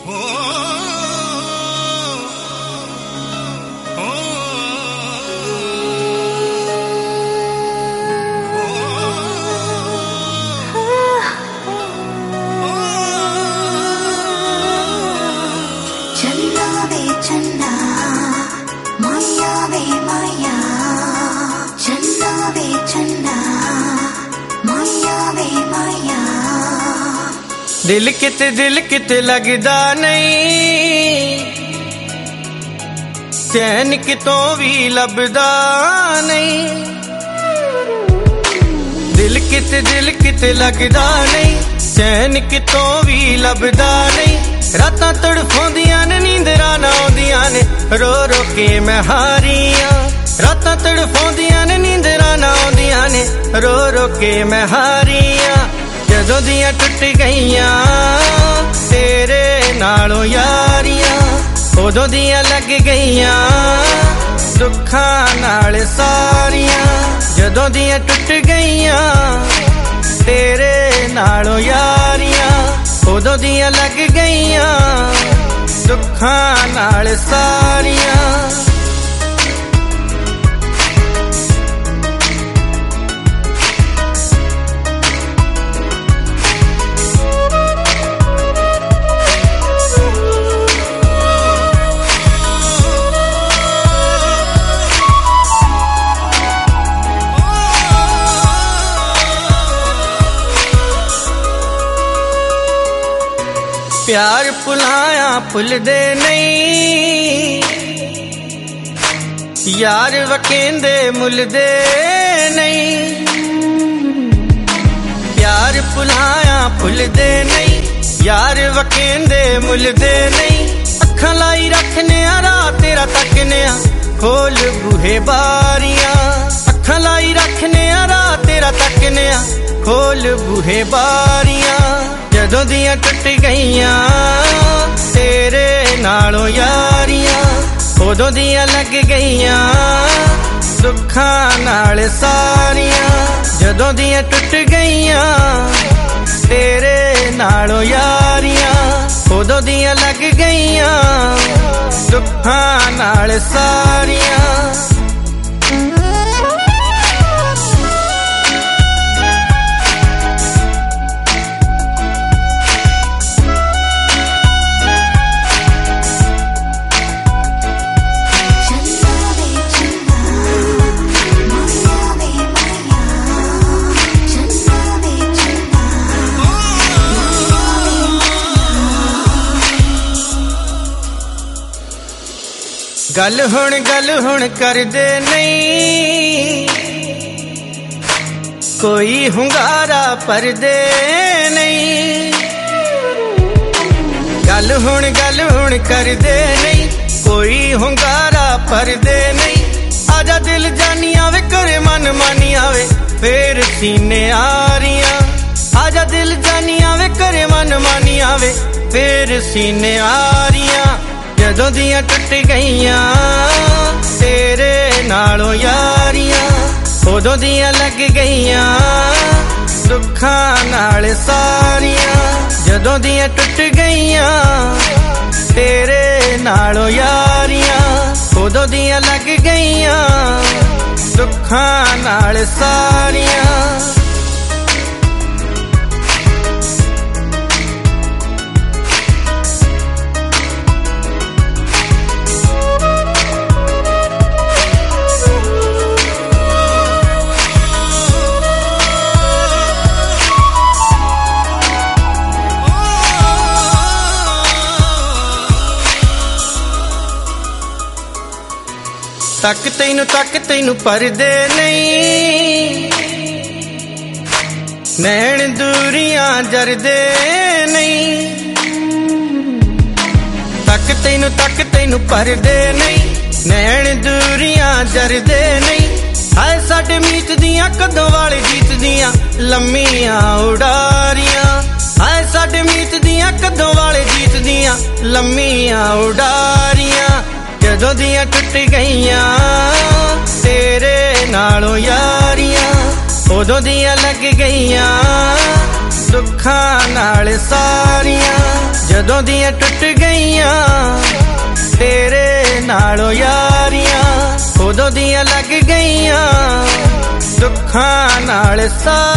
दिल किते लगदा नहीं, चैन कितों भी लभदा नहीं। दिल किते लगदा नहीं, चैन कितों भी लभदा नहीं। रातां तड़फोंदियां ने नींदरां ना आउंदियां ने, रो रो के मैं हारियां। रातां तड़फोंदियां ने नींदरां ना आउंदियां ने, रो रो के मैं हारियां। जदों दियां टुट गईयां तेरे नालों यारियां, उदों दियां लग गईयां दुखां नाल सारियां। जदों दियां टुट गईयां तेरे नालों यारियां, उदों दियां लग गईयां दुखां नाल सारियां। प्यार भुलाया भुलदे नहीं, यार वकेंदे मुलदे नहीं। प्यार भुलाया भुलदे नहीं, यार वकेंदे मुलदे नहीं। अखां लाई रखने आ रात तेरा तकने आ, खोल बूहे बारियां। अखां लाई रखने आ रात तेरा तकने आ, खोल बूहे बारियां। जदों दियां टुट गईयां तेरे नालों यारियां, उदों दियां लग गईयां दुखां नाल सारियां। जदों दियां टुट गईयां तेरे नालों यारियां, उदों दियां लग गईयां दुखां नाल सारियां। गल हुण करदे नहीं, कोई हुंगारा परदे नहीं। गल हुण करदे नहीं, कोई हुंगारा परदे नहीं। आजा दिल जानी आवे करे मन मानी आवे, फेर सीने आरियां। आजा दिल जानी आवे करे मन मानी आवे, फेर सीने आरियां। जदों दियां टुट गईयां तेरे नालों यारियां, उदों दियां लग गईयां दुखां नाल सारियां। जदों दियां टुट गईयां तेरे नालों यारियां, उदों दियां लग गईयां दुखां नाल सारियां। तक तैनू परदे नहीं, नैन दूरियां जरदे नहीं। तक तैनू परदे नहीं, नैन दूरियां जरदे नहीं। हाय साडे मीत दियां कदों वाले गीत दियां लम्मियां उडारियां। हाय साडे मीत दियां कदों वाले गीत दियां लम्मियां उडारियां। जदों दियां टुट गईयां तेरे नालों यारियां, उदों दियां लग गईयां ਦੁੱਖਾਂ ਨਾਲ ਸਾਰੀਆਂ ਜਦੋਂ ਦੀਆਂ ਟੁੱਟ ਗਈਆਂ ਤੇਰੇ ਨਾਲੋਂ ਯਾਰੀਆਂ ਉਦੋਂ ਦੀਆਂ ਲੱਗ ਗਈਆਂ ਦੁੱਖਾਂ ਨਾਲ ਸਾਰੀਆਂ